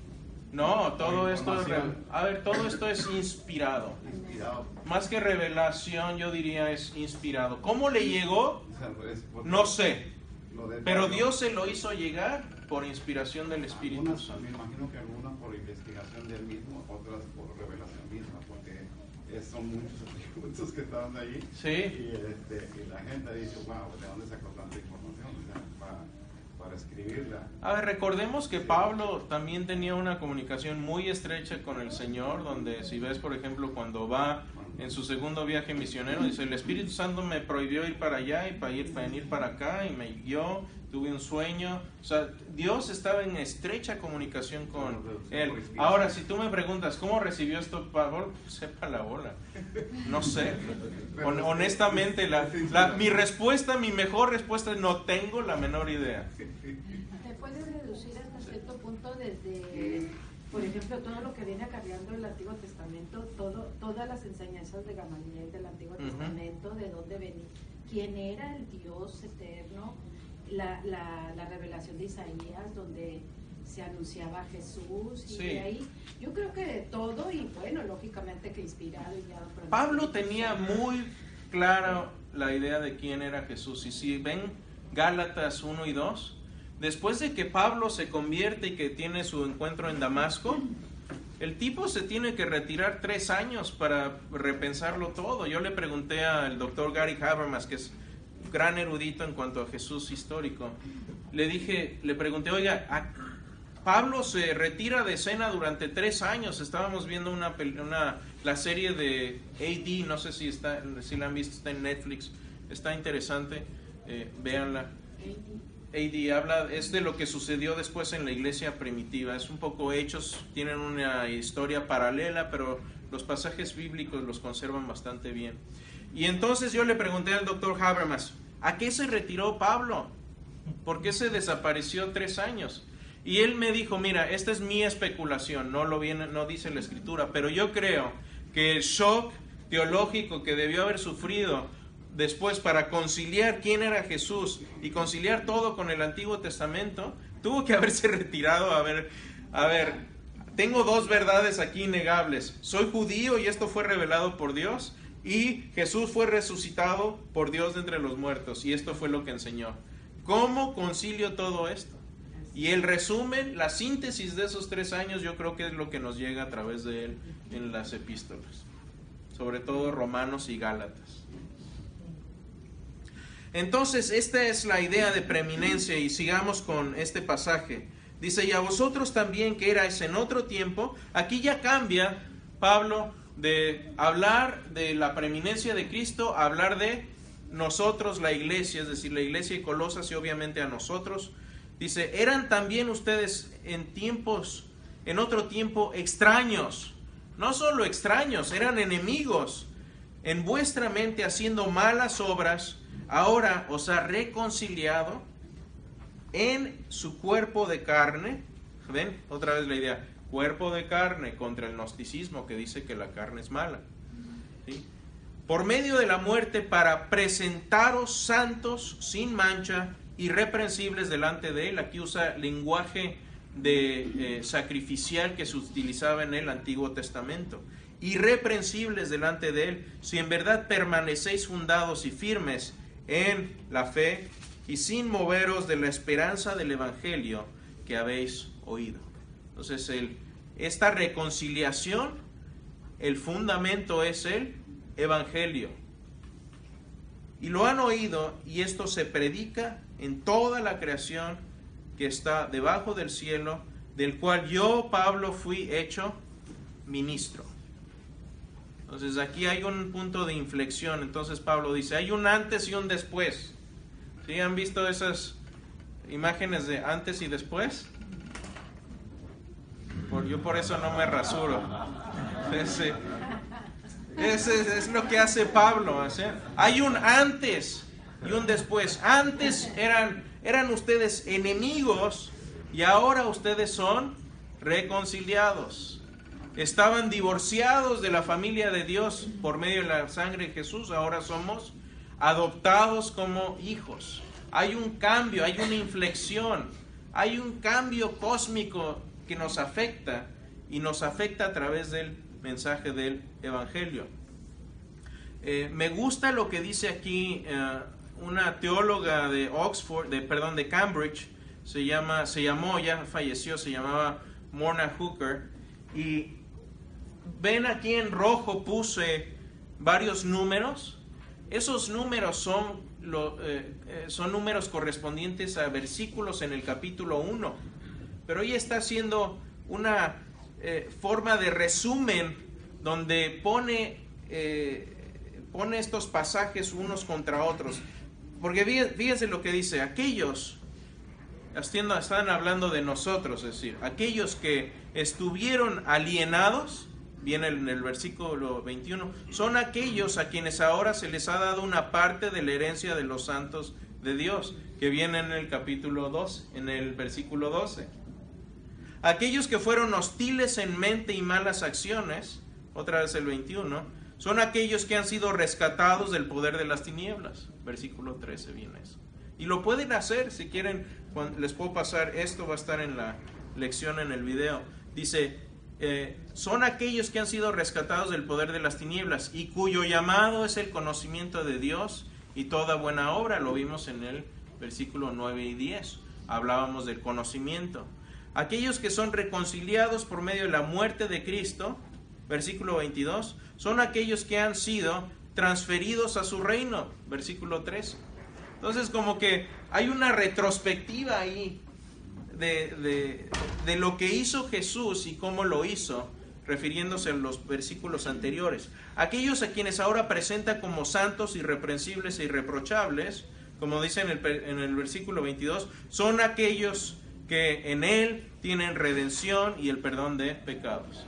No, todo esto es, Información. a ver, todo esto es inspirado. Inspirado. Más que revelación, yo diría es inspirado. ¿Cómo le llegó? O sea, es porque No sé. lo de Pero Pablo, Dios se lo hizo llegar por inspiración del Espíritu algunas, Santo. me imagino que algunas por investigación de él mismo, otras por revelación misma, porque es- son muchos atributos que estaban ahí. Sí. Y, este, y la gente dice, wow, ¿de dónde sacó tanta información? O sea, para, para escribirla. A ver, recordemos que Pablo también tenía una comunicación muy estrecha con el Señor, donde si ves, por ejemplo, cuando va en su segundo viaje misionero, dice, el Espíritu Santo me prohibió ir para allá y para ir, para venir para acá, y me guió, tuve un sueño. O sea, Dios estaba en estrecha comunicación con él. Ahora, si tú me preguntas, ¿cómo recibió esto Pablo? Sepa la bola. No sé. Hon- honestamente, la, la- mi respuesta, mi mejor respuesta es no tengo la menor idea. Te puedes reducir hasta cierto punto desde, por ejemplo, todo lo que viene acarreando el Antiguo Testamento, todo, todas las enseñanzas de Gamaliel del Antiguo Ujú. Testamento, de dónde venía, quién era el Dios eterno, la, la, la revelación de Isaías, donde se anunciaba a Jesús, y Sí. de ahí, yo creo que de todo, y bueno, lógicamente que inspirado y ya. por el Pablo Espíritu tenía Santo. muy clara la idea de quién era Jesús. Y si ven Gálatas uno y dos, después de que Pablo se convierte y que tiene su encuentro en Damasco, el tipo se tiene que retirar tres años para repensarlo todo. Yo le pregunté al doctor Gary Habermas, que es un gran erudito en cuanto a Jesús histórico, le dije, le pregunté, oiga, ¿a Pablo se retira de escena durante tres años? Estábamos viendo una, pel- una la serie de A D, no sé si está, si la han visto, está en Netflix, está interesante, eh, véanla. A D habla, es de lo que sucedió después en la iglesia primitiva, es un poco hechos, tienen una historia paralela, pero los pasajes bíblicos los conservan bastante bien. Y entonces yo le pregunté al doctor Habermas, ¿a qué se retiró Pablo? ¿Por qué se desapareció tres años? Y él me dijo, mira, esta es mi especulación, no lo viene, no dice la escritura, pero yo creo que el shock teológico que debió haber sufrido después para conciliar quién era Jesús y conciliar todo con el Antiguo Testamento, tuvo que haberse retirado. A ver, a ver, tengo dos verdades aquí innegables. Soy judío y esto fue revelado por Dios, y Jesús fue resucitado por Dios de entre los muertos, y esto fue lo que enseñó. ¿Cómo concilio todo esto? Y el resumen, la síntesis de esos tres años, yo creo que es lo que nos llega a través de él en las epístolas, sobre todo Romanos y Gálatas. Entonces, esta es la idea de preeminencia, y sigamos con este pasaje. Dice, y a vosotros también que erais en otro tiempo. Aquí ya cambia Pablo de hablar de la preeminencia de Cristo a hablar de nosotros, la iglesia, es decir, la iglesia de Colosas, y obviamente a nosotros. Dice, eran también ustedes en tiempos, en otro tiempo, extraños. No solo extraños, eran enemigos en vuestra mente, haciendo malas obras. Ahora os ha reconciliado en su cuerpo de carne. ¿Ven? Otra vez la idea. Cuerpo de carne contra el gnosticismo que dice que la carne es mala. ¿Sí? Por medio de la muerte, para presentaros santos, sin mancha, irreprensibles delante de él. Aquí usa lenguaje de eh, sacrificial que se utilizaba en el Antiguo Testamento. Irreprensibles delante de él, si en verdad permanecéis fundados y firmes en la fe, y sin moveros de la esperanza del Evangelio que habéis oído. Entonces, el, esta reconciliación, el fundamento es el Evangelio. Y lo han oído, y esto se predica en toda la creación que está debajo del cielo, del cual yo, Pablo, fui hecho ministro. Entonces aquí hay un punto de inflexión. Entonces Pablo dice, hay un antes y un después. ¿Sí? ¿Han visto esas imágenes de antes y después? Por, yo por eso no me rasuro. Ese, ese es lo que hace Pablo. ¿sí? Hay un antes y un después. Antes eran, eran ustedes enemigos, y ahora ustedes son reconciliados. Estaban divorciados de la familia de Dios por medio de la sangre de Jesús. Ahora somos adoptados como hijos. Hay un cambio, hay una inflexión, hay un cambio cósmico que nos afecta, y nos afecta a través del mensaje del Evangelio. Eh, me gusta lo que dice aquí eh, una teóloga de Oxford, de, perdón, de Cambridge, se llama, se llamó, ya falleció, se llamaba Morna Hooker, y ven aquí en rojo puse varios números. Esos números son, lo, eh, eh, son números correspondientes a versículos en el capítulo uno. Pero ella está haciendo una eh, forma de resumen donde pone, eh, pone estos pasajes unos contra otros. Porque fíjense lo que dice, aquellos, están hablando de nosotros, es decir, aquellos que estuvieron alienados, viene en el versículo veintiuno, son aquellos a quienes ahora se les ha dado una parte de la herencia de los santos de Dios, que viene en el capítulo dos, en el versículo doce. Aquellos que fueron hostiles en mente y malas acciones, otra vez el veintiuno, son aquellos que han sido rescatados del poder de las tinieblas, versículo trece viene eso. Y lo pueden hacer, si quieren, les puedo pasar, esto va a estar en la lección en el video. Dice, eh, son aquellos que han sido rescatados del poder de las tinieblas y cuyo llamado es el conocimiento de Dios y toda buena obra. Lo vimos en el versículo nueve y diez. Hablábamos del conocimiento. Aquellos que son reconciliados por medio de la muerte de Cristo, versículo veintidós, son aquellos que han sido transferidos a su reino, versículo trece. Entonces, como que hay una retrospectiva ahí de, de, de lo que hizo Jesús y cómo lo hizo, refiriéndose a los versículos anteriores. Aquellos a quienes ahora presenta como santos, irreprensibles e irreprochables, como dice en el, en el versículo veintidós, son aquellos que en Él tienen redención y el perdón de pecados.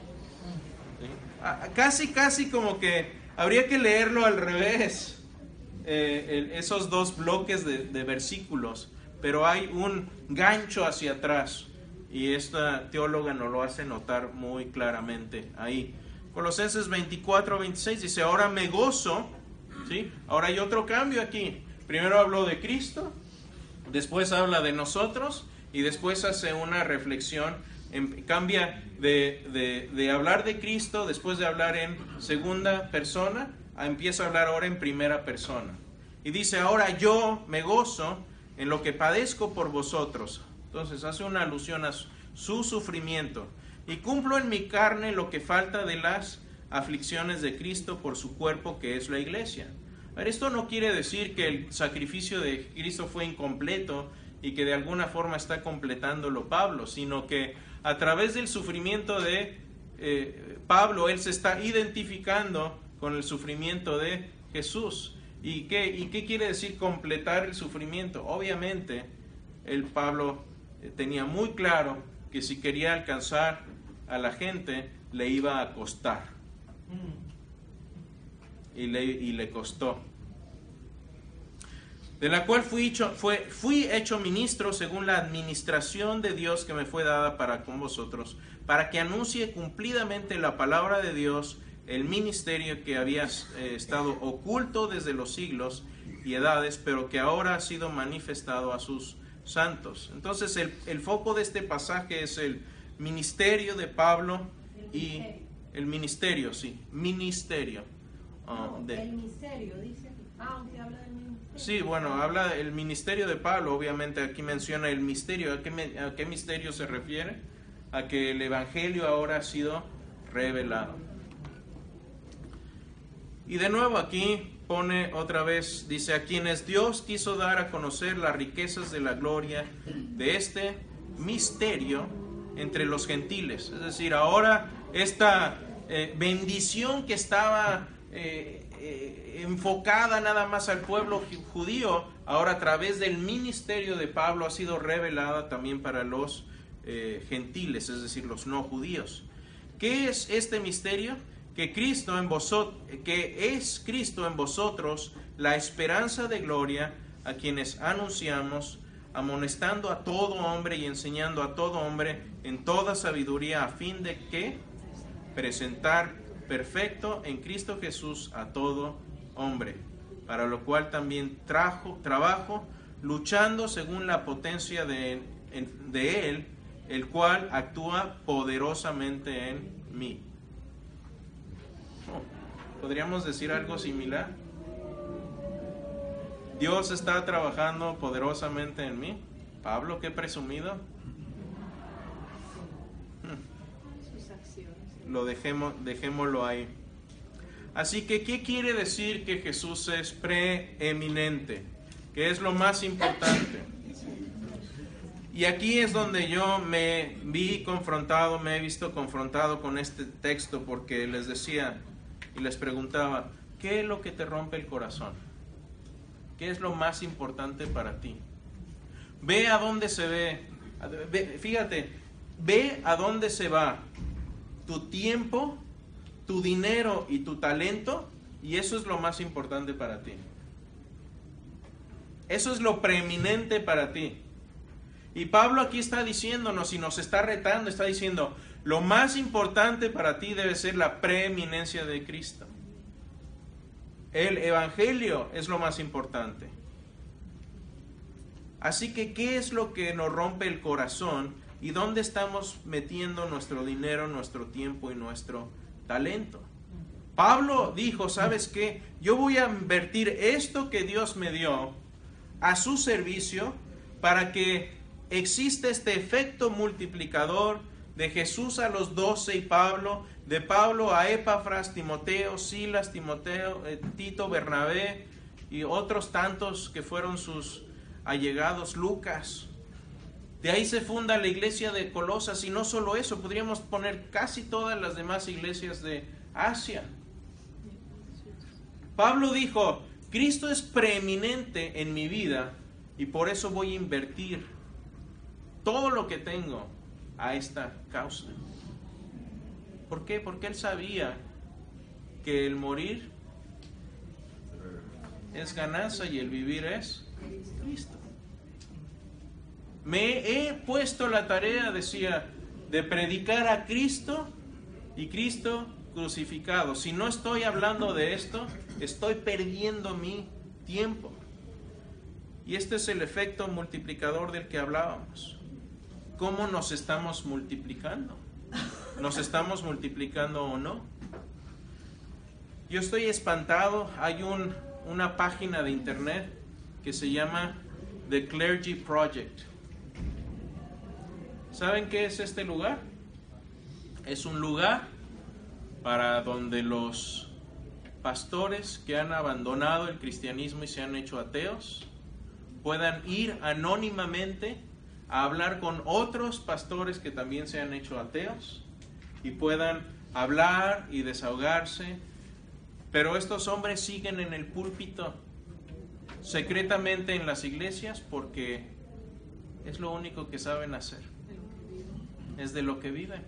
¿Sí? Casi, casi como que habría que leerlo al revés. Eh, el, esos dos bloques de, de versículos, pero hay un gancho hacia atrás, y esta teóloga nos lo hace notar muy claramente ahí. Colosenses veinticuatro veintiséis dice, ahora me gozo, ¿sí? Ahora hay otro cambio aquí. Primero habló de Cristo, después habla de nosotros, y después hace una reflexión, en, cambia de, de, de hablar de Cristo, después de hablar en segunda persona, empieza a hablar ahora en primera persona. Y dice, ahora yo me gozo en lo que padezco por vosotros. Entonces hace una alusión a su, su sufrimiento. Y cumplo en mi carne lo que falta de las aflicciones de Cristo por su cuerpo, que es la iglesia. A ver, esto no quiere decir que el sacrificio de Cristo fue incompleto y que de alguna forma está completándolo Pablo, sino que a través del sufrimiento de eh, Pablo, él se está identificando con el sufrimiento de Jesús. ¿Y qué, y qué quiere decir completar el sufrimiento? Obviamente, el Pablo eh, tenía muy claro que si quería alcanzar a la gente, le iba a costar. Y le, y le costó. De la cual fui hecho, fue, fui hecho ministro según la administración de Dios que me fue dada para con vosotros, para que anuncie cumplidamente la palabra de Dios, el ministerio que había eh, estado oculto desde los siglos y edades, pero que ahora ha sido manifestado a sus santos. Entonces el, el foco de este pasaje es el ministerio de Pablo y el ministerio, sí, ministerio. Uh, No, de, el misterio, dice. Ah, aunque habla del ministerio. Sí, bueno, habla del ministerio de Pablo, obviamente aquí menciona el misterio. ¿A qué, me, a qué misterio se refiere? A que el evangelio ahora ha sido revelado. Y de nuevo aquí pone otra vez, dice, a quienes Dios quiso dar a conocer las riquezas de la gloria de este misterio entre los gentiles. Es decir, ahora esta eh, bendición que estaba eh, eh, enfocada nada más al pueblo judío, ahora a través del ministerio de Pablo ha sido revelada también para los eh, gentiles, es decir, los no judíos. ¿Qué es este misterio? Que Cristo en vosotros, que es Cristo en vosotros la esperanza de gloria, a quienes anunciamos, amonestando a todo hombre y enseñando a todo hombre en toda sabiduría, a fin de que presentar perfecto en Cristo Jesús a todo hombre, para lo cual también trajo, trabajo, luchando según la potencia de, de Él, el cual actúa poderosamente en mí. ¿Podríamos decir algo similar? Dios está trabajando poderosamente en mí. Pablo, qué presumido. Sus acciones. Lo dejemos, dejémoslo ahí. Así que, ¿qué quiere decir que Jesús es preeminente? ¿Qué es lo más importante? Y aquí es donde yo me vi confrontado, me he visto confrontado con este texto, porque les decía y les preguntaba, ¿qué es lo que te rompe el corazón? ¿Qué es lo más importante para ti? Ve a dónde se ve, ve, fíjate, ve a dónde se va tu tiempo, tu dinero y tu talento, y eso es lo más importante para ti. Eso es lo preeminente para ti. Y Pablo aquí está diciéndonos y nos está retando, está diciendo, lo más importante para ti debe ser la preeminencia de Cristo. El evangelio es lo más importante. Así que, ¿qué es lo que nos rompe el corazón y dónde estamos metiendo nuestro dinero, nuestro tiempo y nuestro talento? Pablo dijo, ¿sabes qué? Yo voy a invertir esto que Dios me dio a su servicio para que exista este efecto multiplicador de Jesús a los doce y Pablo, de Pablo a Epafras, Timoteo, Silas, Timoteo, eh, Tito, Bernabé y otros tantos que fueron sus allegados, Lucas. De ahí se funda la iglesia de Colosas, y no solo eso, podríamos poner casi todas las demás iglesias de Asia. Pablo dijo, Cristo es preeminente en mi vida y por eso voy a invertir todo lo que tengo a esta causa. ¿Por qué? Porque él sabía que el morir es ganancia y el vivir es Cristo. Me he puesto la tarea, decía, de predicar a Cristo y Cristo crucificado. Si no estoy hablando de esto, estoy perdiendo mi tiempo. Y este es el efecto multiplicador del que hablábamos. ¿Cómo nos estamos multiplicando? ¿Nos estamos multiplicando o no? Yo estoy espantado. Hay un, una página de internet que se llama The Clergy Project. ¿Saben qué es este lugar? Es un lugar para donde los pastores que han abandonado el cristianismo y se han hecho ateos puedan ir anónimamente a hablar con otros pastores que también se han hecho ateos y puedan hablar y desahogarse. Pero estos hombres siguen en el púlpito secretamente en las iglesias porque es lo único que saben hacer. Es de lo que viven.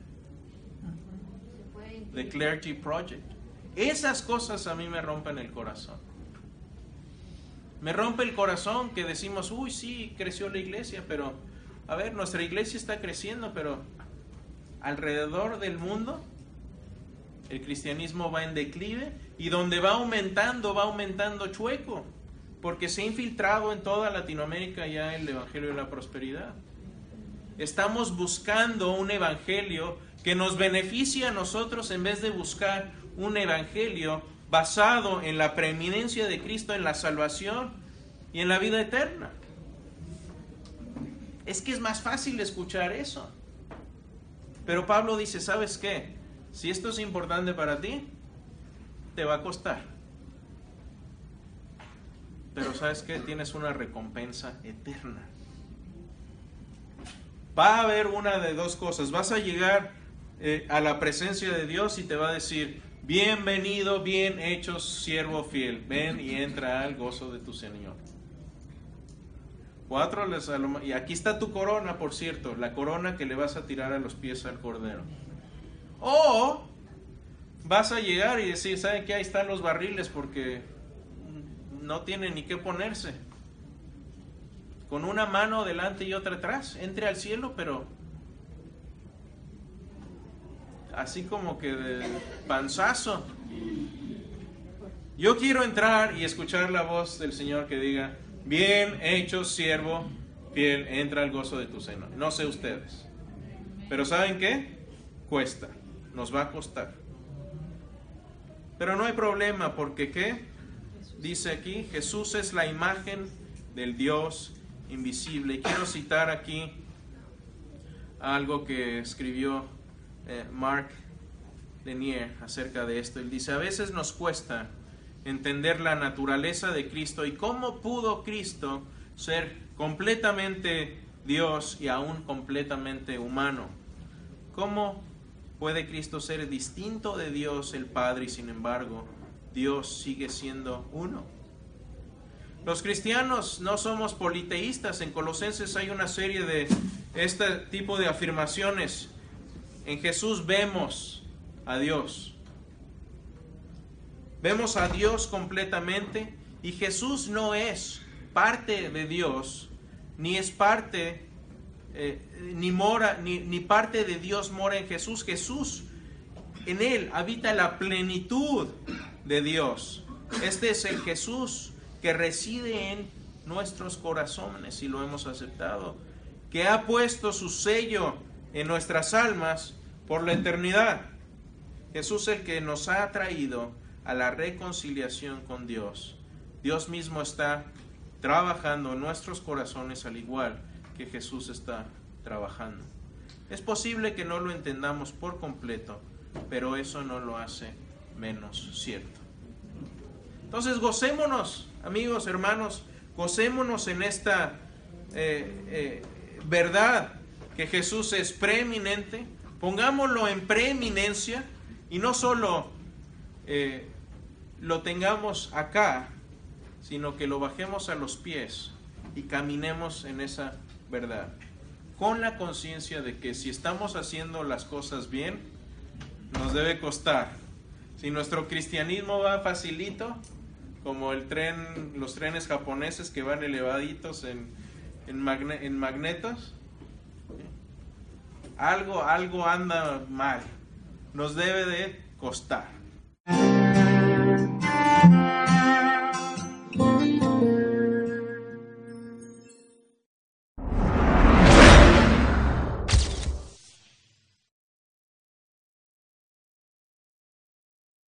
The Clergy Project. Esas cosas a mí me rompen el corazón. Me rompe el corazón que decimos, uy, sí, creció la iglesia, pero, a ver, nuestra iglesia está creciendo, pero alrededor del mundo el cristianismo va en declive y donde va aumentando, va aumentando chueco, porque se ha infiltrado en toda Latinoamérica ya el evangelio de la prosperidad. Estamos buscando un evangelio que nos beneficie a nosotros en vez de buscar un evangelio basado en la preeminencia de Cristo, en la salvación y en la vida eterna. Es que es más fácil escuchar eso. Pero Pablo dice, ¿sabes qué? Si esto es importante para ti, te va a costar. Pero ¿sabes qué? Tienes una recompensa eterna. Va a haber una de dos cosas. Vas a llegar eh, a la presencia de Dios y te va a decir, bienvenido, bien hecho, siervo fiel. Ven y entra al gozo de tu Señor. Cuatro, y aquí está tu corona, por cierto, la corona que le vas a tirar a los pies al Cordero. O vas a llegar y decir, ¿saben qué? Ahí están los barriles porque no tienen ni qué ponerse. Con una mano delante y otra atrás. Entre al cielo, pero así como que de panzazo. Yo quiero entrar y escuchar la voz del Señor que diga, bien hecho, siervo fiel, entra al gozo de tu seno. No sé ustedes. Pero ¿saben qué? Cuesta. Nos va a costar. Pero no hay problema, porque ¿qué? Dice aquí, Jesús es la imagen del Dios invisible. Y quiero citar aquí algo que escribió eh, Mark Lanier acerca de esto. Él dice, a veces nos cuesta entender la naturaleza de Cristo y cómo pudo Cristo ser completamente Dios y aún completamente humano. ¿Cómo puede Cristo ser distinto de Dios el Padre y sin embargo Dios sigue siendo uno? Los cristianos no somos politeístas. En Colosenses hay una serie de este tipo de afirmaciones. En Jesús vemos a Dios. Vemos a Dios completamente y Jesús no es parte de Dios, ni es parte, eh, ni mora, ni, ni parte de Dios mora en Jesús. Jesús, en Él habita la plenitud de Dios. Este es el Jesús que reside en nuestros corazones y lo hemos aceptado, que ha puesto su sello en nuestras almas por la eternidad. Jesús es el que nos ha traído a la reconciliación con Dios. Dios mismo está trabajando en nuestros corazones al igual que Jesús está trabajando. Es posible que no lo entendamos por completo, pero eso no lo hace menos cierto. Entonces gocémonos, amigos, hermanos, gocémonos en esta eh, eh, verdad que Jesús es preeminente. Pongámoslo en preeminencia y no solo eh, lo tengamos acá, sino que lo bajemos a los pies y caminemos en esa verdad, con la conciencia de que si estamos haciendo las cosas bien, nos debe costar. Si nuestro cristianismo va facilito, como el tren, los trenes japoneses que van elevaditos en, en, magne, en magnetos, algo, algo anda mal, nos debe de costar.